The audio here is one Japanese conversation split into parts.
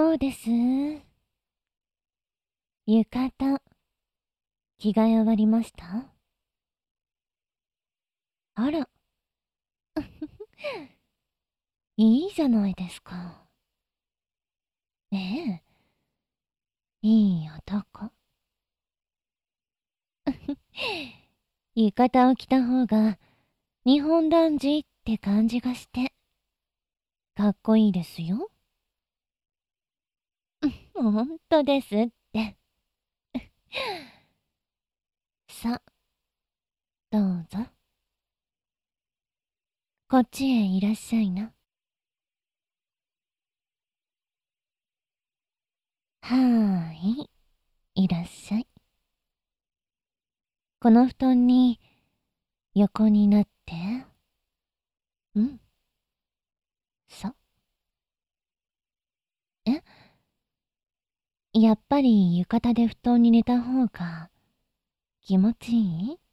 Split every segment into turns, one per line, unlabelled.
どうです？浴衣、着替え終わりました？あら、いいじゃないですか。ええ、いい男。浴衣を着た方が日本男児って感じがして、かっこいいですよ。ほんとですって。さ、どうぞ。こっちへいらっしゃいな。はーい、いらっしゃい。この布団に横になって。うん、そう。え、やっぱり浴衣で布団に寝た方が気持ちいい？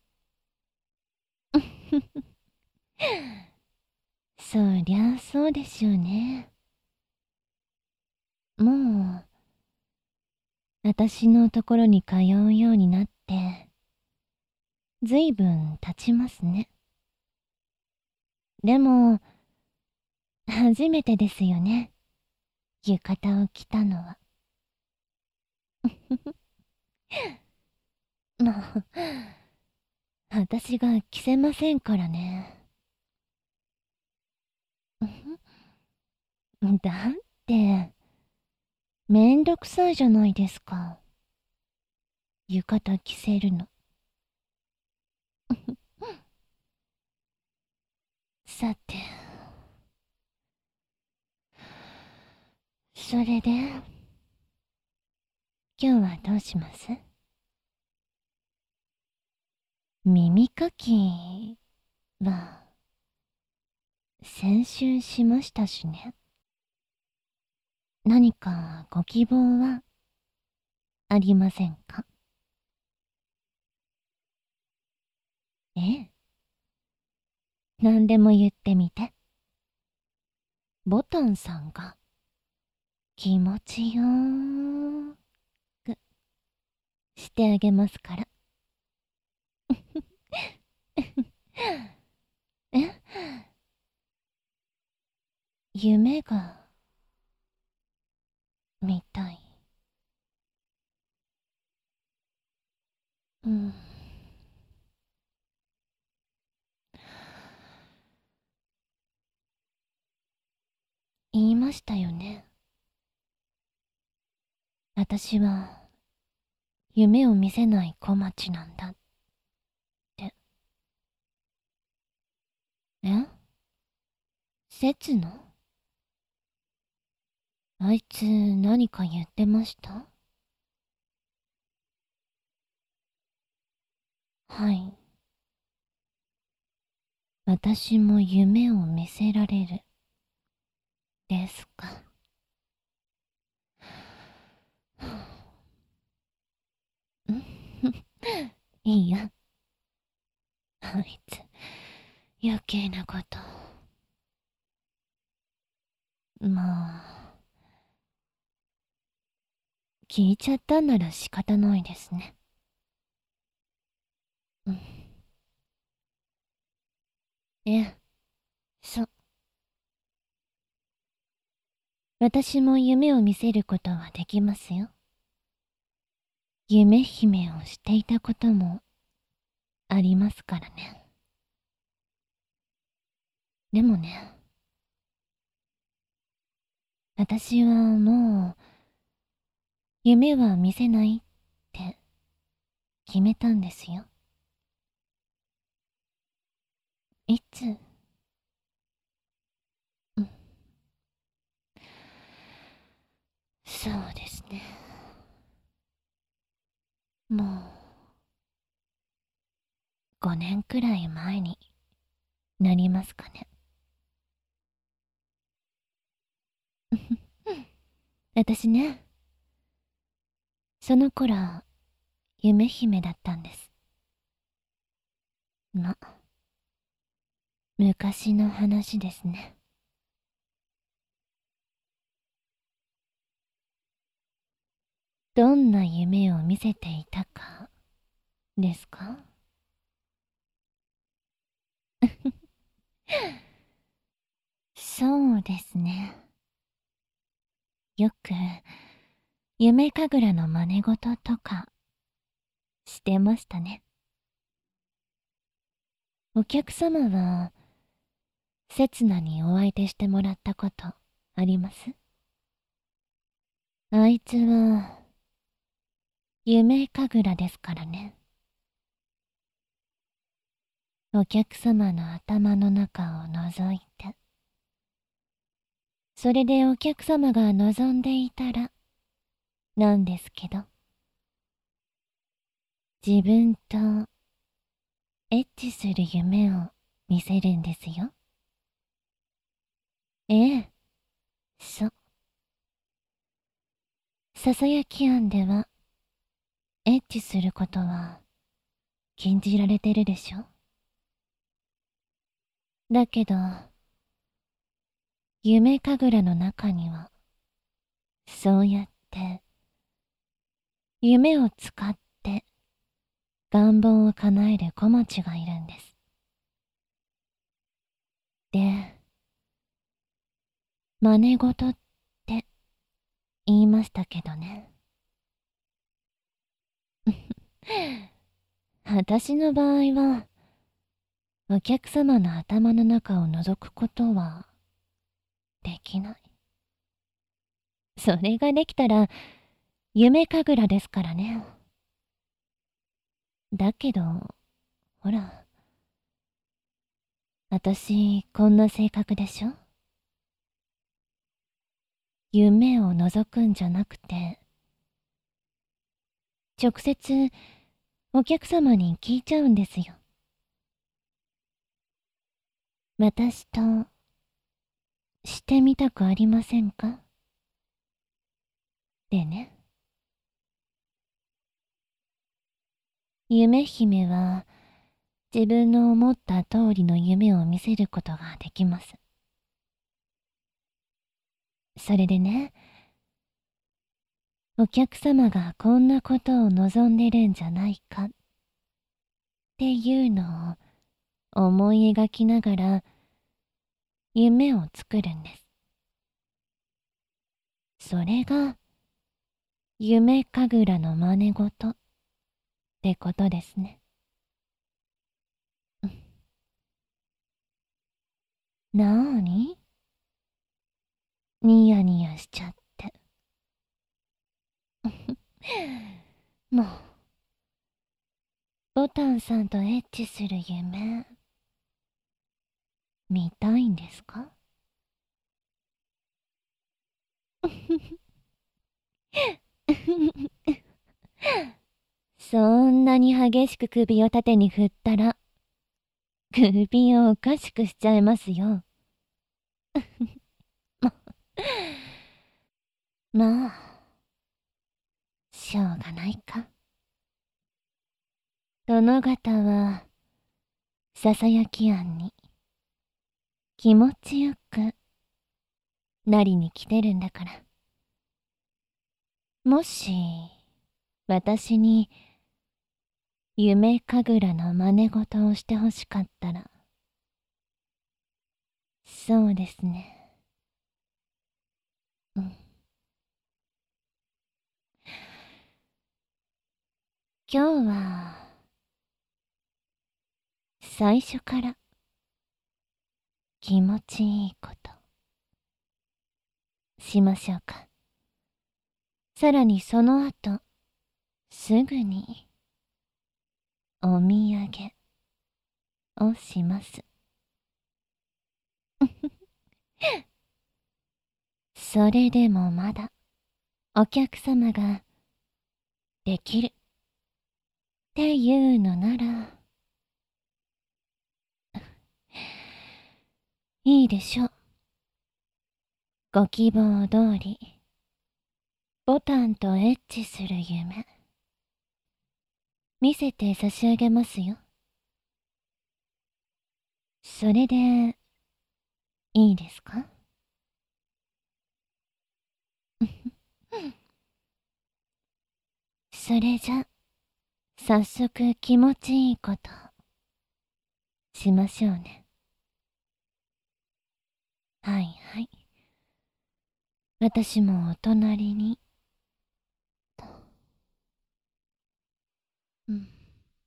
そりゃそうでしょうね。もう、私のところに通うようになって、ずいぶん経ちますね。でも、初めてですよね。浴衣を着たのは。まあ、私が着せませんからね。だって、めんどくさいじゃないですか。浴衣着せるの。さて、それで、今日はどうします？耳かきは、先週しましたしね。何かご希望はありませんか？ええ。何でも言ってみて。ボタンさんが気持ちよーくしてあげますから。え、夢が見たい。うん。言いましたよね。私は夢を見せない小町なんだって。え、節野？あいつ何か言ってました？はい。私も夢を見せられる。ですか。いいや。あいつ、余計なこと。まあ、聞いちゃったんなら仕方ないですね。うん。ええ、そう。私も夢を見せることはできますよ。夢姫をしていたこともありますからね。でもね、私はもう、夢は見せないって決めたんですよ。いつ？うん、そうですね。もう、5年くらい前になりますかね。私ね、その頃、夢姫だったんです。ま、昔の話ですね。 どんな夢を見せていたかですか？そうですね。よく夢神楽の真似事とかしてましたね。お客様は刹那にお相手してもらったことあります？あいつは夢神楽ですからね。お客様の頭の中を覗いて、それでお客様が望んでいたらなんですけど、自分とエッチする夢を見せるんですよ。ええ、そう。ささやき庵ではエッチすることは禁じられてるでしょ。だけど、夢神楽の中には、そうやって夢を使って願望を叶える小町がいるんです。で、真似事って言いましたけどね。私の場合は、お客様の頭の中を覗くことはできない。それができたら夢神楽ですからね。だけど、ほら、私こんな性格でしょ？夢を覗くんじゃなくて、直接お客様に聞いちゃうんですよ。私としてみたくありませんか？でね。夢姫は自分の思った通りの夢を見せることができます。それでね、お客様がこんなことを望んでるんじゃないかっていうのを思い描きながら夢を作るんです。それが夢神楽の真似事ってことですね。なーに？ニヤニヤしちゃって。もう、ボタンさんとエッチする夢、見たいんですか？そんなに激しく首を縦に振ったら、首をおかしくしちゃいますよ。まあ、しょうがないか。殿方は、ささやき庵に気持ちよくなりに来てるんだから。もし、私に夢神楽の真似事をしてほしかったら、そうですね。うん。今日は、最初から気持ちいいことしましょうか。さらにその後、すぐにお土産をします。それでもまだお客様ができるっていうのなら、いいでしょう。ご希望通り、ボタンとエッチする夢、見せて差し上げますよ。それで、いいですか？ それじゃ、早速気持ちいいことしましょうね。はいはい。私もお隣に。うん。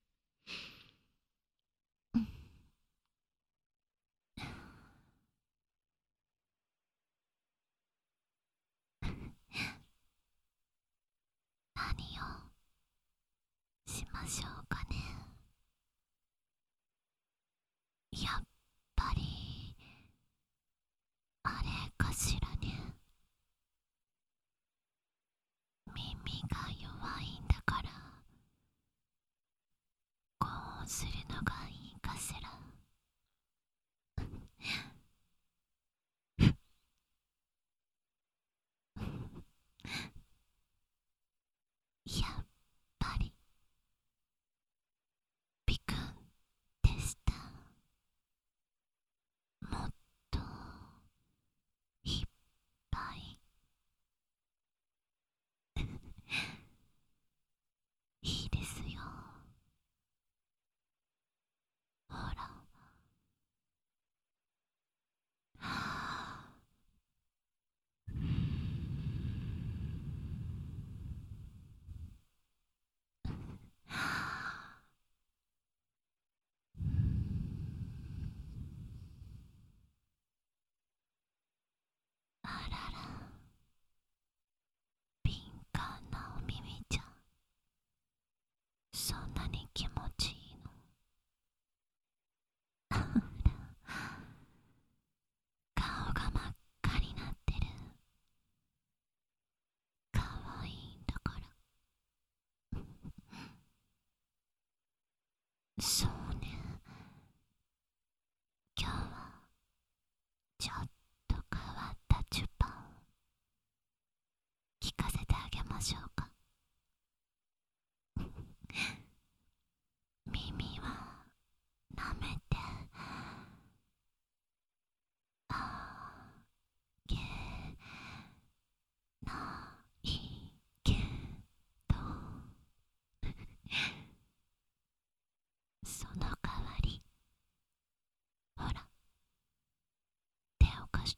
何をしましょうかね。やっぱり、あれかしらね。耳が弱いんだから、こうするのがいいかしら。やっぱり、ピクンでした。もっと、いっぱい、いいですよ。ほら。あらら、敏感なお耳じゃ。そんなに気持ちいいの？顔が真っ赤になってる。かわいいんだから。そうね。今日はちょっと変わったチュパを聞かせてあげましょうか。耳は舐めてあげないけど、その代わり、ほら、手を貸して。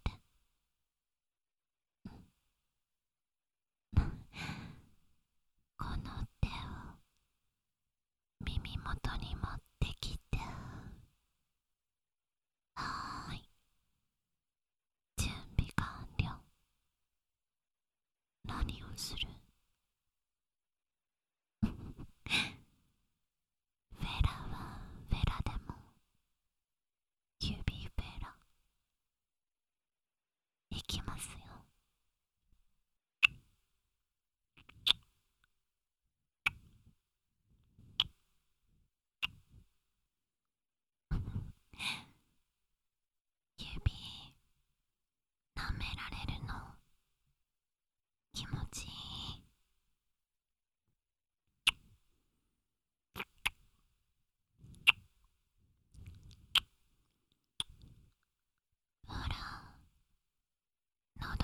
この手を耳元に持ってきて。はーい、準備完了。何をする？フェラはフェラでも指フェラいきますよ。指舐められるの気持ちいい？ほら、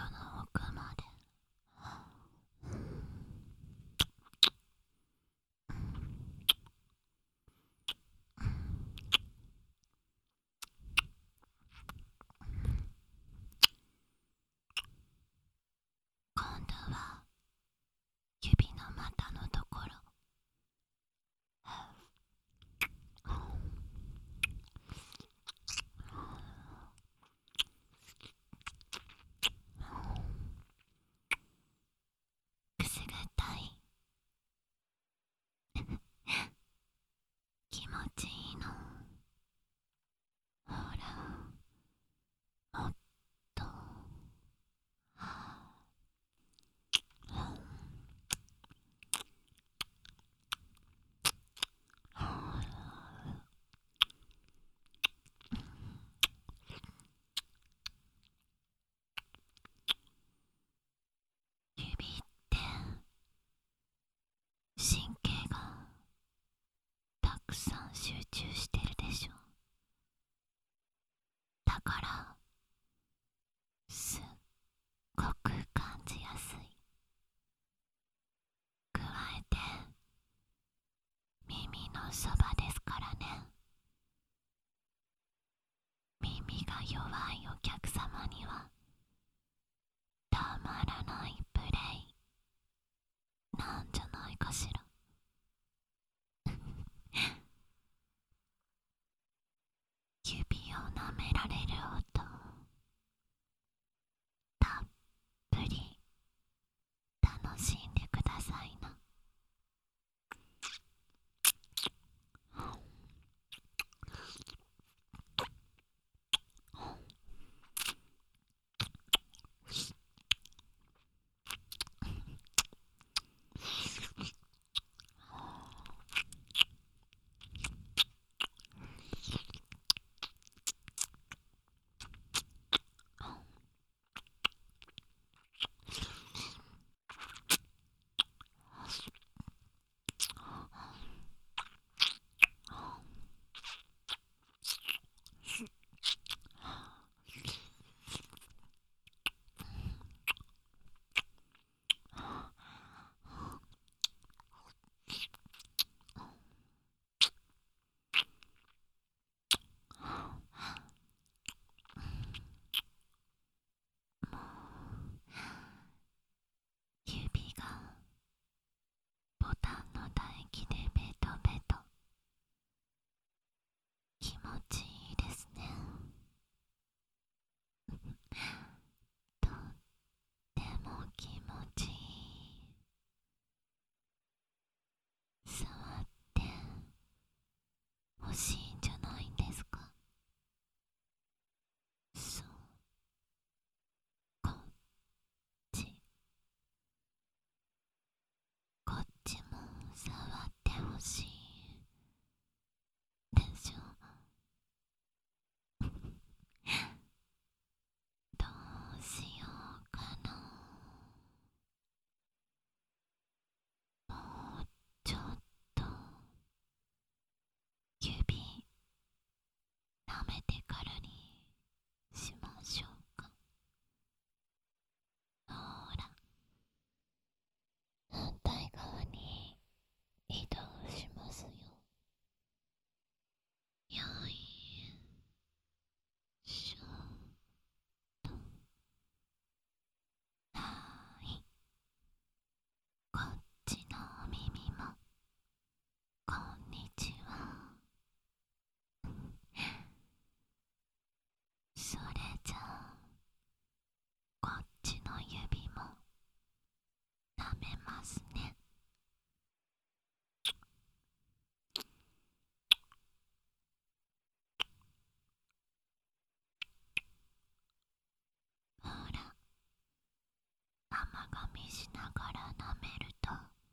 みしながら舐めると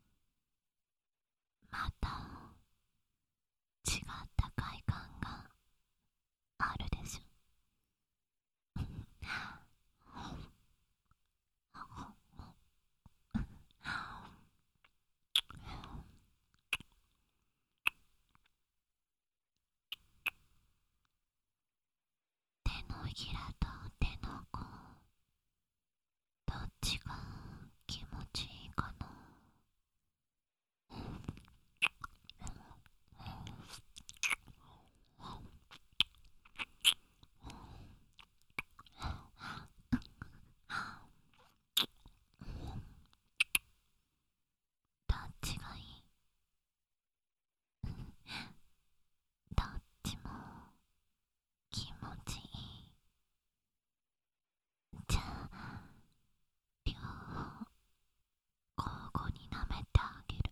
また違った快感があるでしょ。手のひらと手の甲、どっちが気持ちいいかな。どっちがいい？どっちも気持ちいい。じゃあ両方交互に舐めてあげる。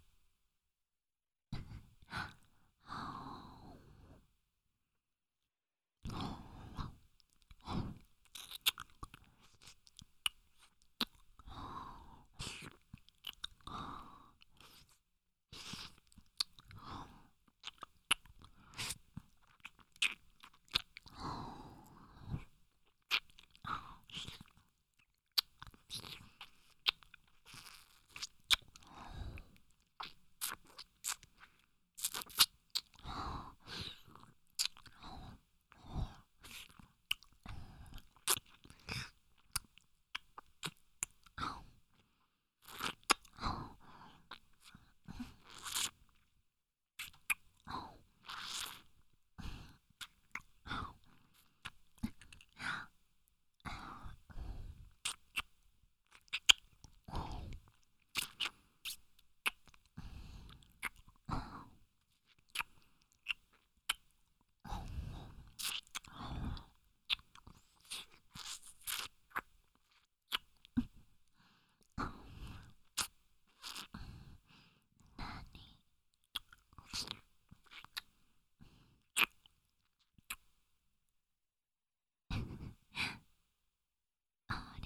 あれ、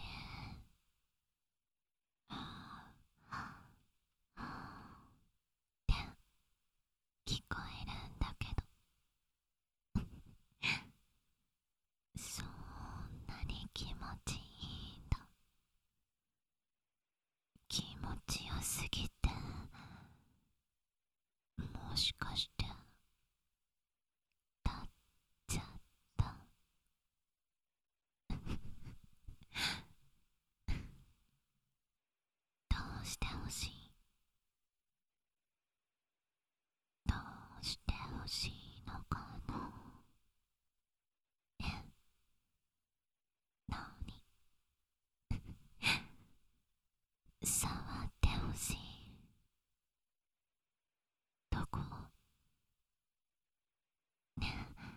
って聞こえるんだけど、そんなに気持ちいいんだ。気持ちよすぎて、もしかして立っちゃった？どうしてほしい？どうしてほしいのかな。え、なに？触ってほしい？どこ？ね、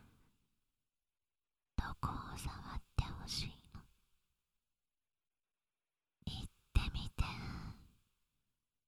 どこを触ってほしいの？言ってみて。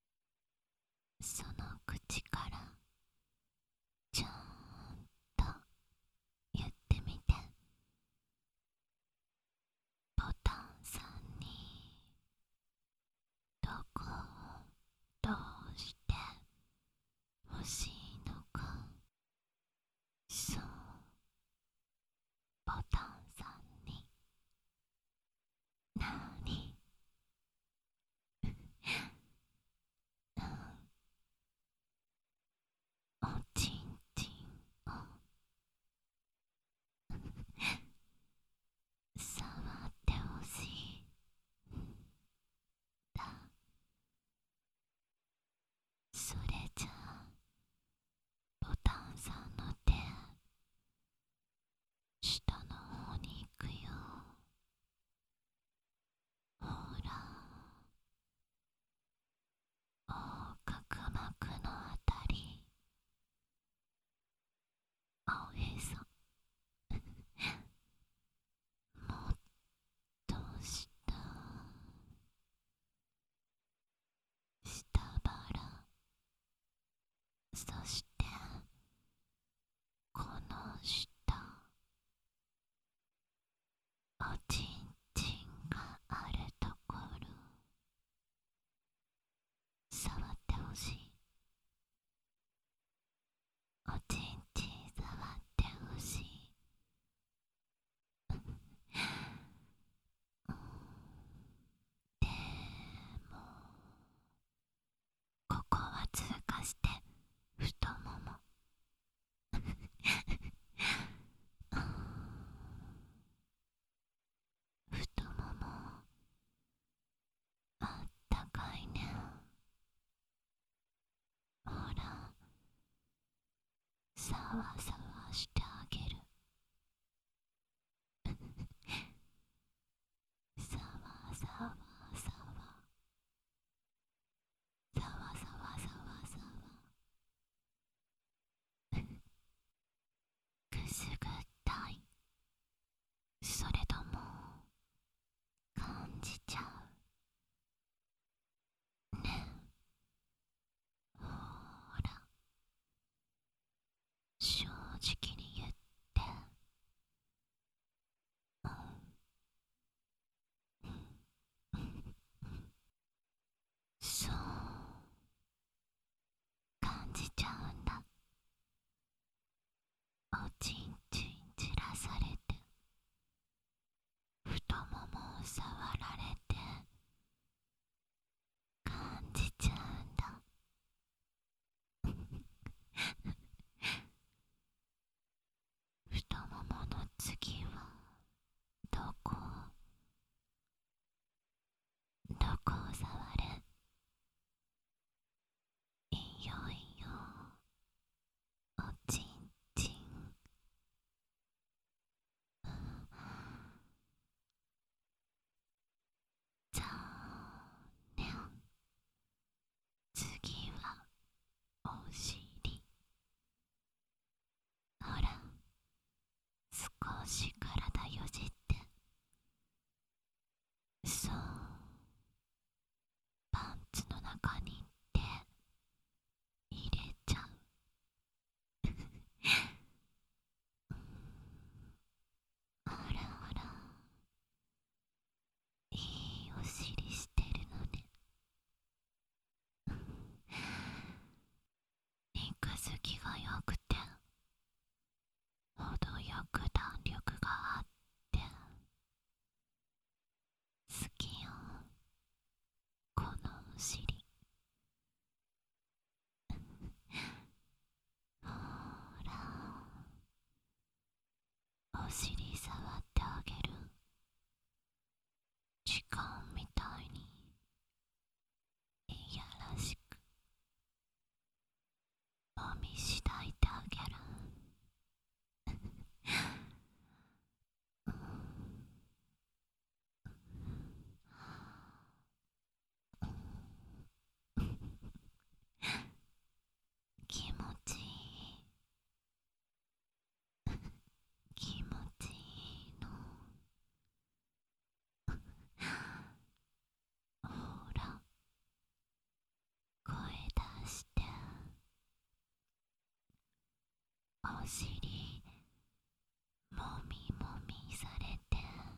お尻もみもみされて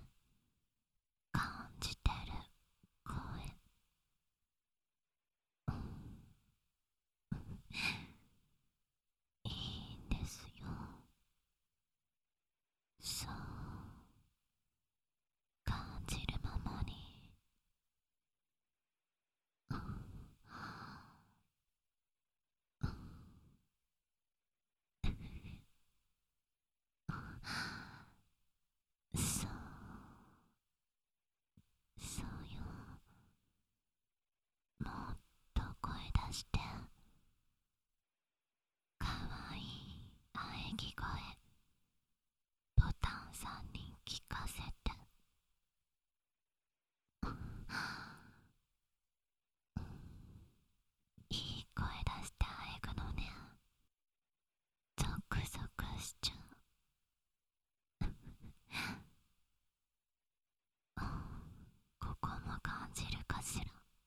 感じてる声、いいんですよ。そう感じるままに、そうそうよ。もっと声出して、かわいい喘ぎ声ボタンさんに聞かせて。いい声出して喘ぐのね。ゾクゾクしちゃう。ここも感じるかしら。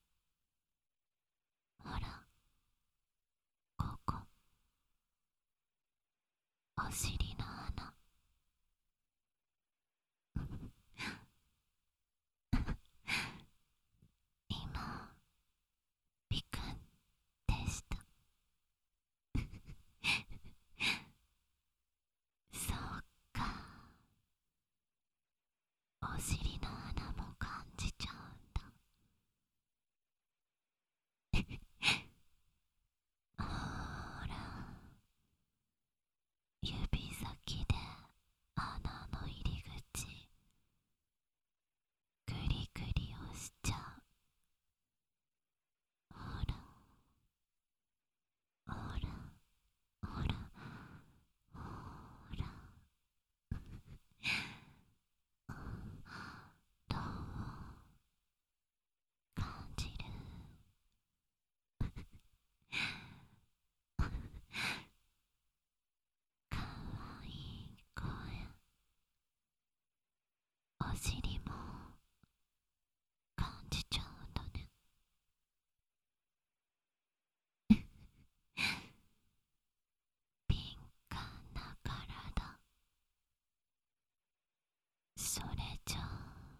ほら、ここ、お尻の穴。今ピクンってした。そうか、お尻の穴も感じちゃうんだ。ほら、指先で穴の入り口グリグリ押しちゃう。ほらほらほらほら、どう感じる？かわいい声。お尻も感じちゃうんだね。敏感な体。それじゃあ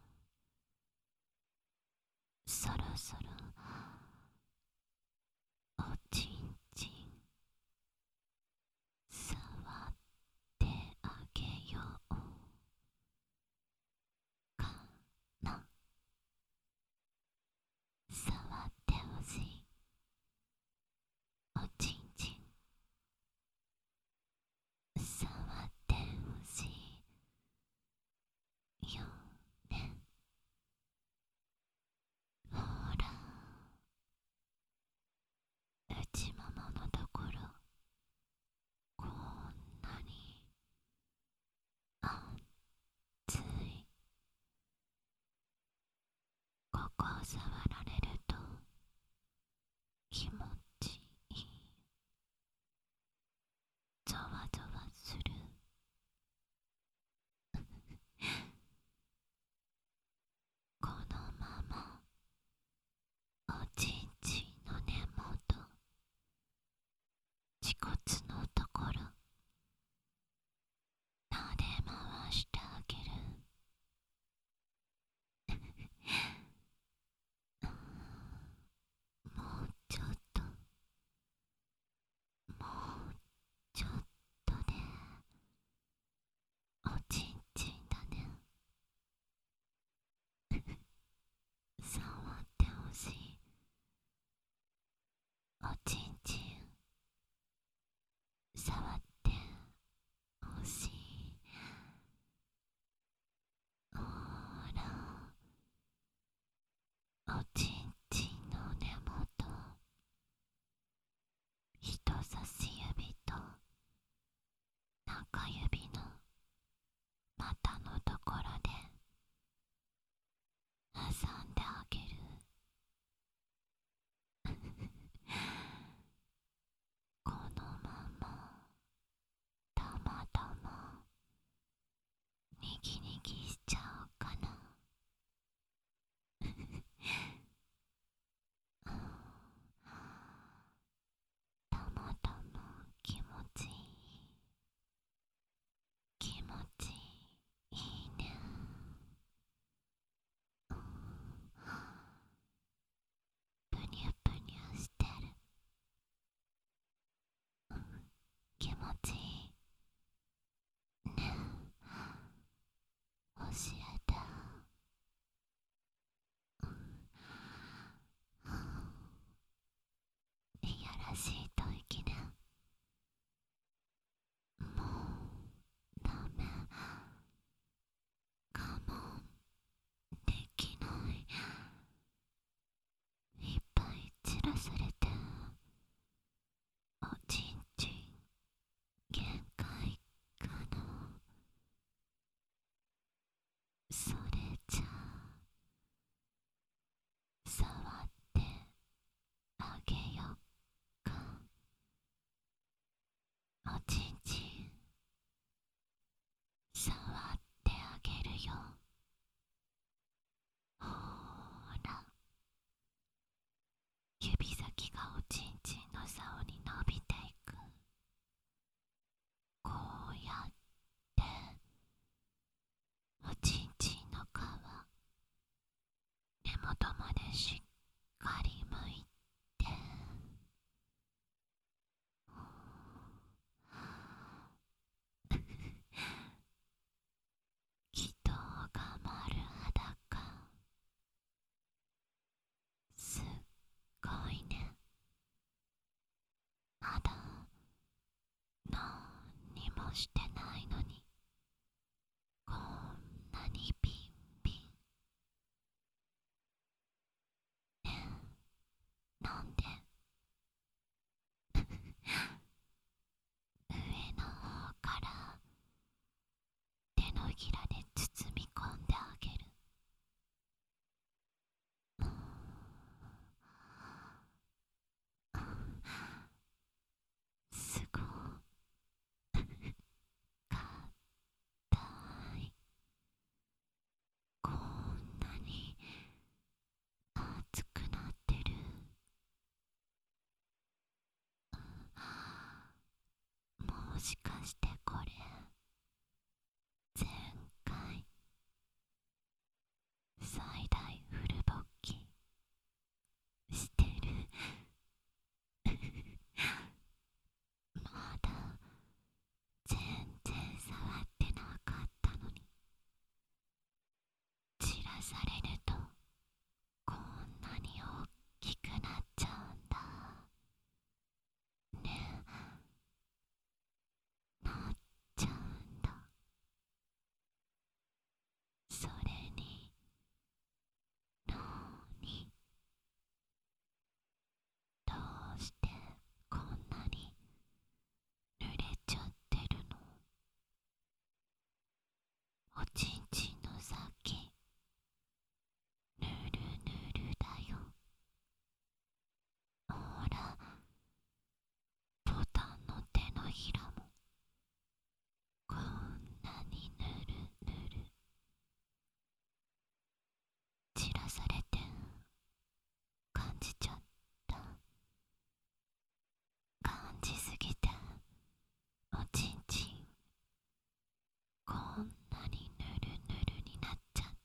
そろそろおちんちん触ってあげようかな。触ってほしい。おちんちん触ってほしいよね。ほら、内もものところ、こんなに熱い。ここを触られると気持ちいい。ゾワゾワする。このままおちんちんの根元、恥骨のところ撫で回してあげる。もうちょっと、もうちょっとでおちんちんだね。触ってほしい。おちんちん触ってほしい。ほら、おちんちんの根元、人差し指と中指の股のところで挟んであげる。このままたまたまにぎにぎしちゃおうかな。たまたま気持ちいい。 元までしっかり向いて、祈祷が丸裸。すっごいね。まだなんにもしてないのに、こんなにピンピン。ねえ、なんで上の方から手のひらで包み込んであげる。すごかったい。こんなに熱くなってる。もしかしてこれ前回最大フル勃起してる？まだ全然触ってなかったのに、散らされるとこんなに大きくなっちゃうんだね。なっちゃうんだ。それにのに、どうしてこんなに濡れちゃってるの？おちんちんの先ぬるぬるだよ。ほら、ボタンの手のひらもこんなにぬるぬる。散らされて感じちゃった。感じすぎておちんちんこんなにぬるぬるになっちゃった。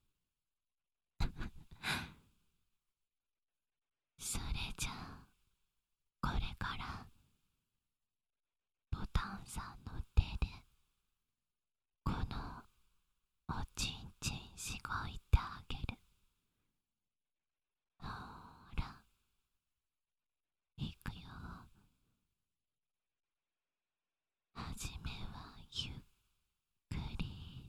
それじゃあこれからボタンさんの手でこのおちんちんしごいてあげる。ほら、いくよ。はじめはゆっくり。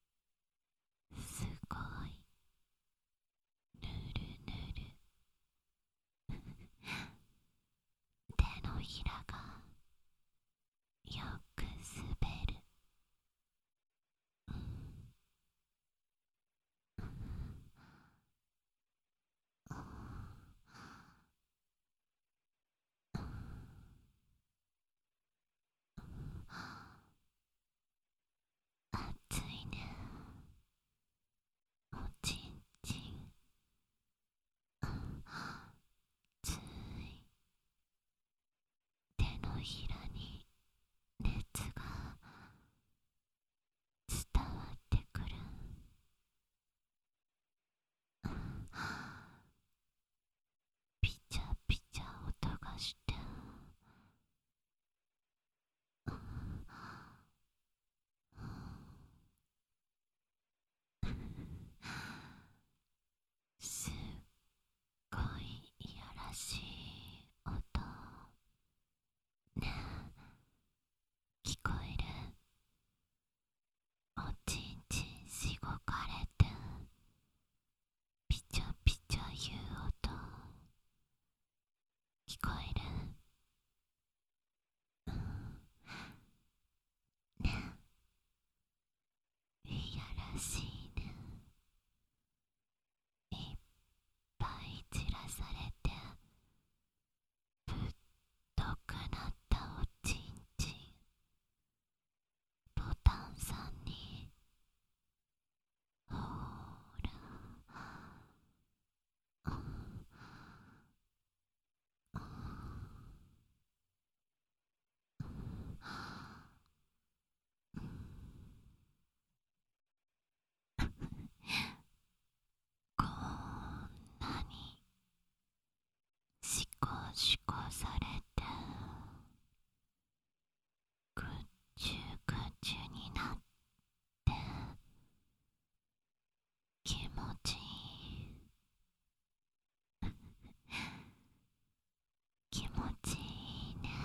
すごいぬるぬる。
されてぐっちゅぐちゅになって気持ちいい気持ちいいね。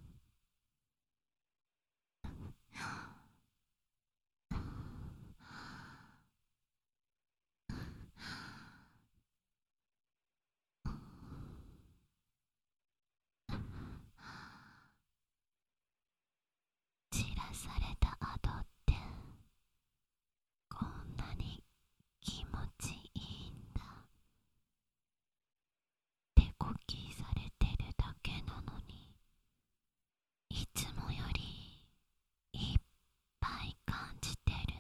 散らされた後ってこんなに気持ちいいんだ。手こきされてるだけなのにいつもよりいっぱい感じてる。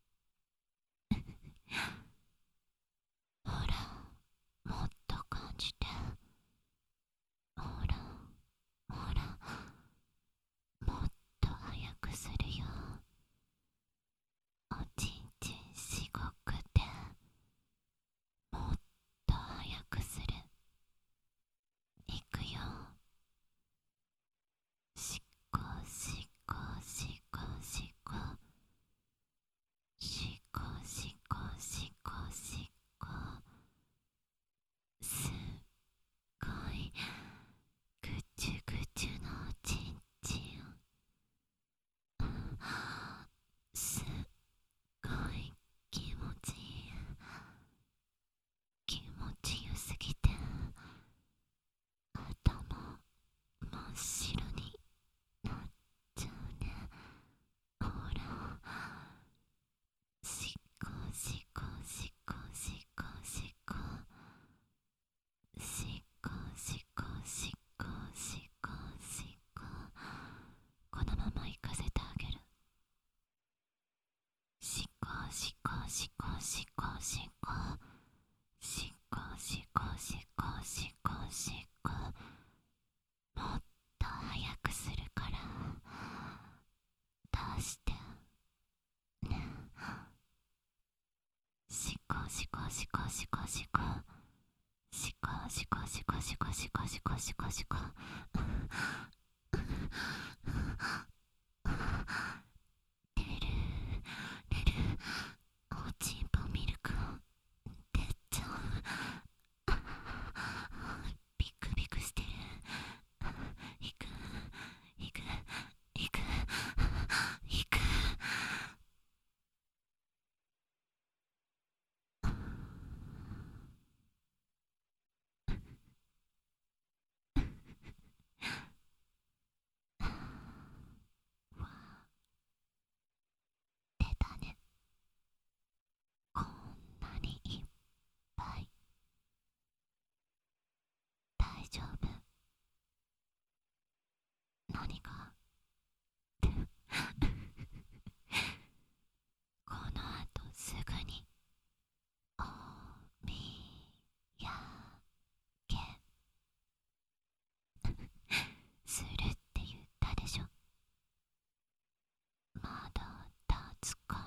ほら、もっと感じて。ほらほら、もっと早くするよ。おちんちんしごくてもっと早くする。いくよ。しこしこしこしこしこしこしこしこ、すっごいぐちゅぐちゅのおちんちん、すっごい気持ちいい。気持ちよすぎて頭真っ白になっちゃうね。ほら、しこしこしこしこしこしこしこしこしこしこ、このまま行かせてあげる。しこしこしこしこしこしこしこしこしこしこ、もっと早くするから出してね。しこしこしこしこしこしこしこしこしこしこしこしこしこ、出る出る、おちんぽミルク出ちゃう。ビクビクしてる。いくいくいくいく。わあ、出たね。こんなにいっぱい。大丈夫？何かこのあとすぐにおみやげするって言ったでしょ。まだ立つか